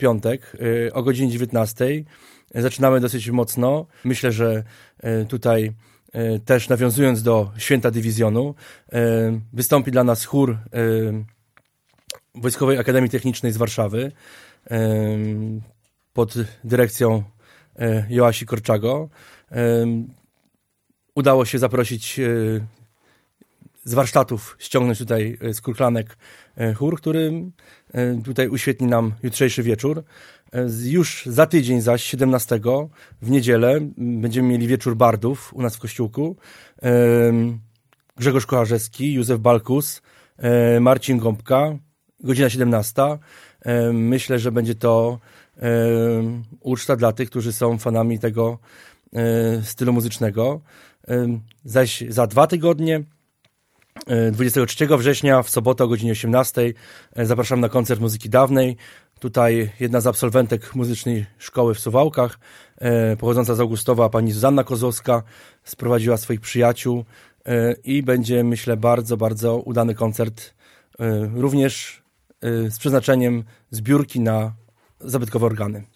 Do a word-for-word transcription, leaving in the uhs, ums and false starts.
piątek o godzinie dziewiętnastej. Zaczynamy dosyć mocno. Myślę, że tutaj też nawiązując do Święta Dywizjonu, wystąpi dla nas chór Wojskowej Akademii Technicznej z Warszawy pod dyrekcją Joasi Korczago. Udało się zaprosić z warsztatów, ściągnąć tutaj z Kurklanek chór, który tutaj uświetni nam jutrzejszy wieczór. Już za tydzień zaś, siedemnastego, w niedzielę, będziemy mieli wieczór bardów u nas w kościółku. Grzegorz Kocharzewski, Józef Balkus, Marcin Gąbka, godzina siedemnasta. Myślę, że będzie to uczta dla tych, którzy są fanami tego stylu muzycznego. Zaś za dwa tygodnie, dwudziestego trzeciego września, w sobotę o godzinie osiemnastej, zapraszam na koncert muzyki dawnej. Tutaj jedna z absolwentek muzycznej szkoły w Suwałkach, pochodząca z Augustowa, pani Zuzanna Kozłowska, sprowadziła swoich przyjaciół i będzie, myślę, bardzo, bardzo udany koncert, również z przeznaczeniem zbiórki na zabytkowe organy.